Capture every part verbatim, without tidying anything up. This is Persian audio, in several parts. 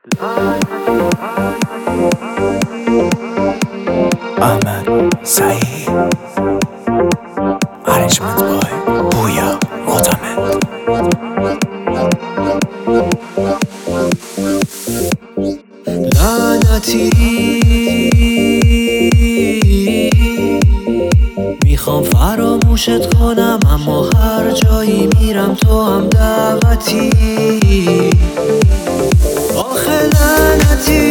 Ahmed Saeed Arrangement by Booya Motamed. لعنتی میخوام فراموشت کنم، اما هر جایی میرم تو هم دعوتی. آخه لعنتی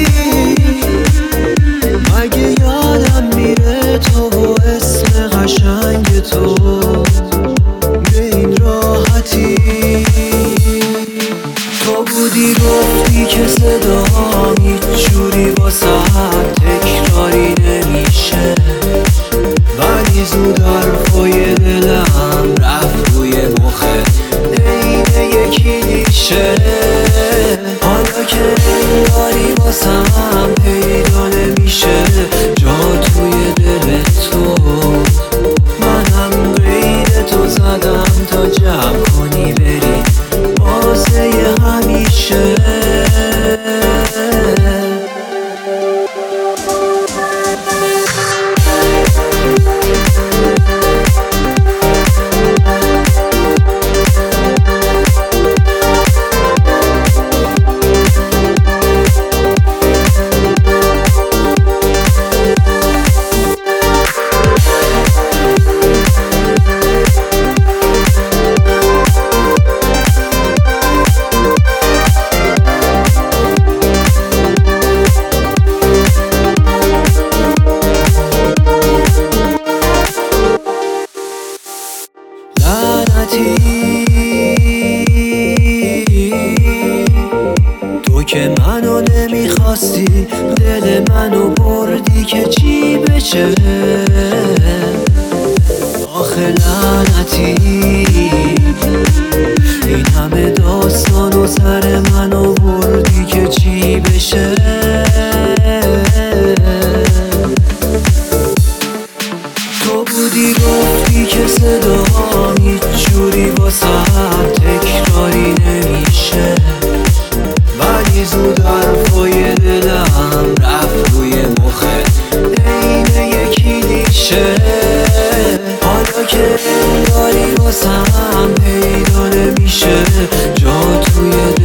مگه یادم میره تو و اسم قشنگ تو به این راحتی. تو بودی گفتی که صداهام هیچ جوری واسه هم تکراری نمیشه، ولی زود حرفای دلم رفت روی مخت عین یکی دیشه. حالا که انگاری واسه هم پیدا نمیشه جا توی دل تو، منم قید تو زدم تا جمع کنی بری واسه همیشه. تو که منو نمیخواستی، دل منو بردی که چی بشه. آخه لعنتی این همه داستان و سر منو بردی که چی بشه. تو بودی گفتی که صداهام هیچ جوری واسه هم تکراری نمیشه، ولی زود حرفای دلم رفت روی مخت عین یکی دیشه. حالا که انگاری واسه هم پیدا نمیشه جا توی